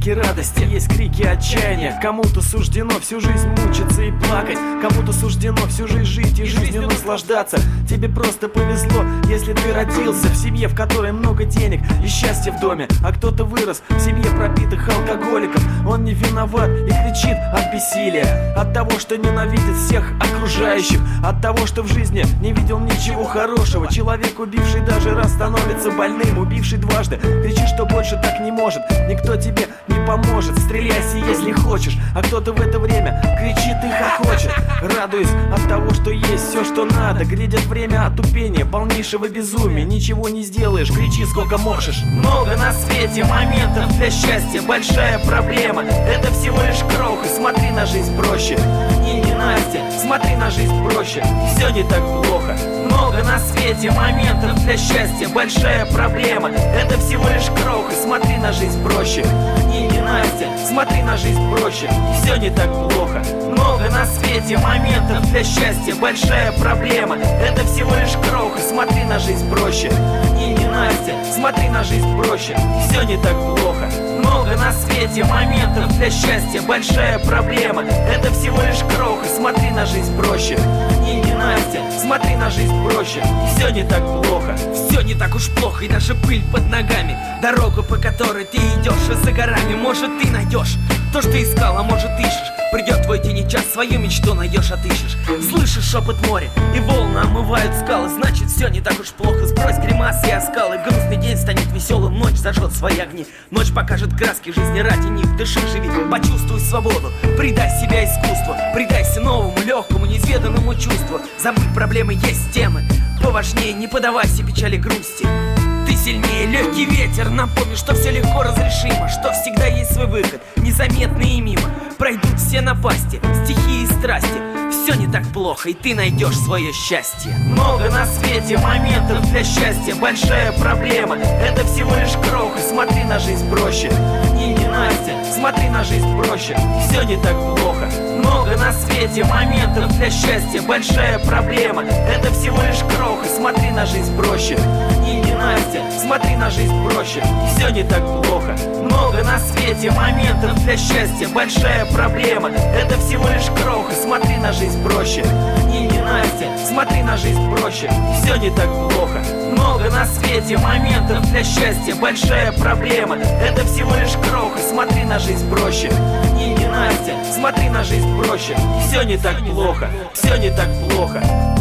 крики радости, есть крики отчаяния. Кому-то суждено всю жизнь мучиться и плакать, кому-то суждено всю жизнь жить и жизнью наслаждаться. Тебе просто повезло, если ты родился в семье, в которой много денег и счастья в доме. А кто-то вырос в семье пропитых алкоголиков. Он не виноват и кричит от бессилия, от того, что ненавидит всех окружающих, от того, что в жизни не видел ничего хорошего. Человек, убивший даже раз, становится больным. Убивший дважды кричит, что больше так не может. Никто тебе не поможет, стреляйся, если хочешь. А кто-то в это время кричит и хохочет, радуясь от того, что есть все, что надо. Грядет время отупения, полнейшего безумия. Ничего не сделаешь, кричи сколько можешь. Много на свете моментов для счастья, большая проблема. Это всего лишь крох, и смотри на жизнь проще. Не Настя, смотри на жизнь проще, все не так плохо. Много на свете моментов для счастья, большая проблема. Это всего лишь крох, и смотри на жизнь проще. Не Настя, смотри на жизнь проще, все не так плохо. Много на свете моментов для счастья, большая проблема. Это всего лишь крох, и смотри на жизнь проще. Не Настя, смотри на жизнь проще, все не так плохо. Много на свете моментов для счастья, большая проблема. Это всего лишь крох, и смотри на жизнь проще. Не Настя, смотри на жизнь проще, все не так плохо. Все не так уж плохо, и даже пыль под ногами. Дорогу, по которой ты идешь, и за горами. Может, ты найдешь то, что искал, а может, ищешь. Придет твой день и час, свою мечту найдешь, отыщешь. Слышишь шепот моря, и волны омывают скалы. Значит, все не так уж плохо, сбрось гримасы и оскалы. Грустный день станет веселым, ночь зажжет свои огни. Ночь покажет краски жизни, ради них дыши, живи. Почувствуй свободу, предай себя искусству. Предайся новому, легкому, неизведанному чувству. Забудь проблемы, есть темы поважнее, не поддавайся печали, грусти. Ты сильнее, легкий ветер, напомни, что все легко разрешимо, что всегда есть свой выход, незаметный и мимо. Пройдут все напасти, стихии и страсти. Все не так плохо, и ты найдешь свое счастье. Много на свете моментов для счастья, большая проблема. Это всего лишь крох, и смотри на жизнь проще. Не Настя, смотри на жизнь проще, все не так плохо. Много на свете моментов для счастья, большая проблема. Это всего лишь крох, и смотри на жизнь проще. Не Настя, смотри на жизнь проще, все не так плохо. Много на свете моментов для счастья, большая проблема. Это всего лишь крох, и смотри на жизнь проще. Не Настя, смотри на жизнь проще, все не так плохо. Много на свете моментов для счастья, большая проблема. Это всего лишь крох, и смотри на жизнь проще. Не Настя, смотри на жизнь проще, все не так плохо, все не так плохо,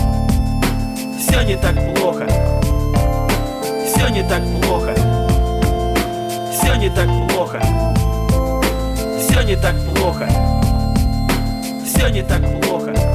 все не так плохо, все не так плохо, все не так плохо, все не так плохо, все не так плохо.